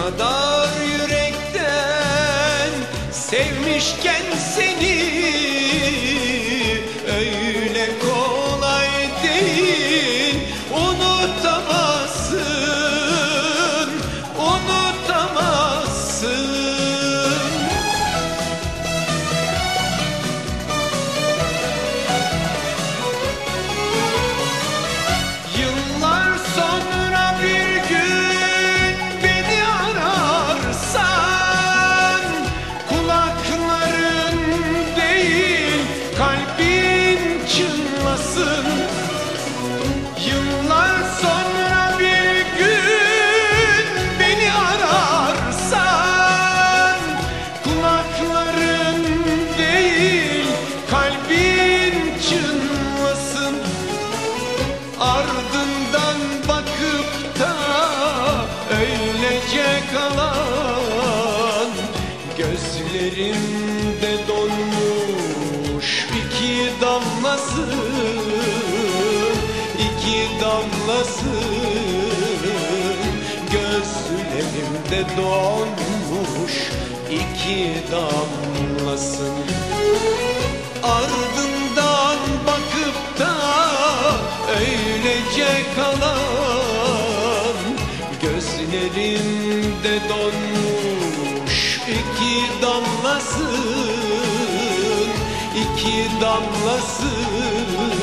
kadar yürekten sevmişken seni, öyle kolay değil unutamazsın, unutamazsın. Yıllar sonra bir gün beni ararsan, kulakların değil kalbin çınlasın. Yıllar sonra bir gün beni ararsan, kulakların değil kalbin çınlasın. Ardından bakıp da öylece kalan gözlerimde donmuş iki damlasın, iki damlasın. Gözlerimde donmuş iki damlasın. Ardından bakıp da öylece kalan gözlerimde donmuş iki damlasın, iki damlasın.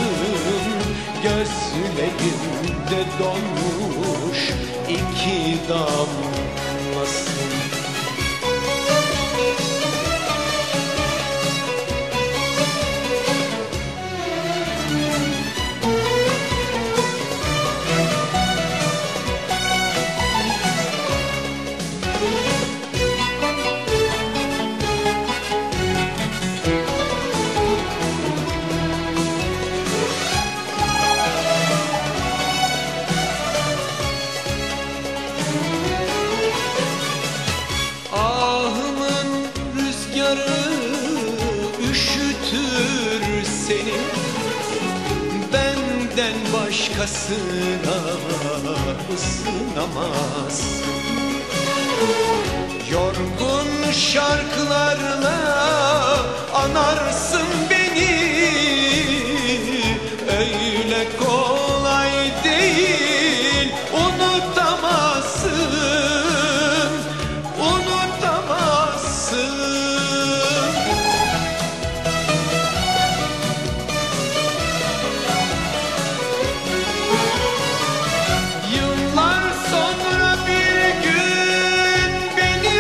Gözlerimde donmuş iki damlasın. Ahımın rüzgarı üşütür seni, benden başkasına ısınamazsın. Yorgun şarkılarla anarsın beni, öyle kolay değil unutamazsın, unutamazsın. Yıllar sonra bir gün beni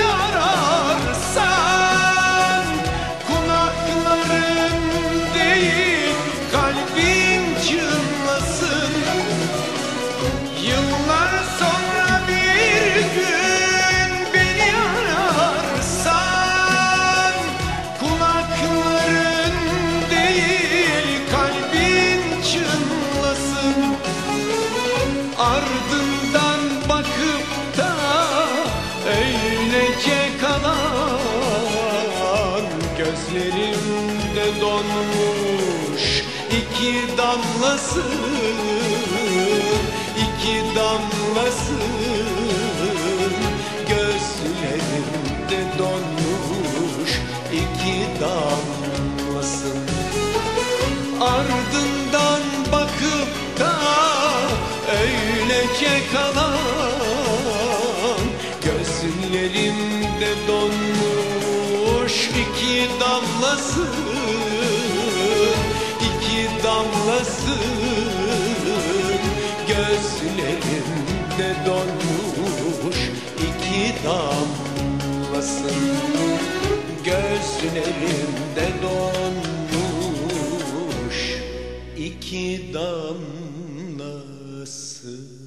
ararsan, kulakların değil kalbin çınlasın. Yıllar sonra bir gün beni ararsan, kulakların değil kalbin çınlasın. Ardından bakıp da öylece kalan gözlerimde donmuş iki damlasın, iki damlasın. Gözlerimde donmuş iki damlasın. Ardından bakıp da öylece kalan gözlerimde donmuş iki damlasın, iki damlasın. Gözlerimde donmuş iki damlasın. Gözlerimde donmuş iki damlasın.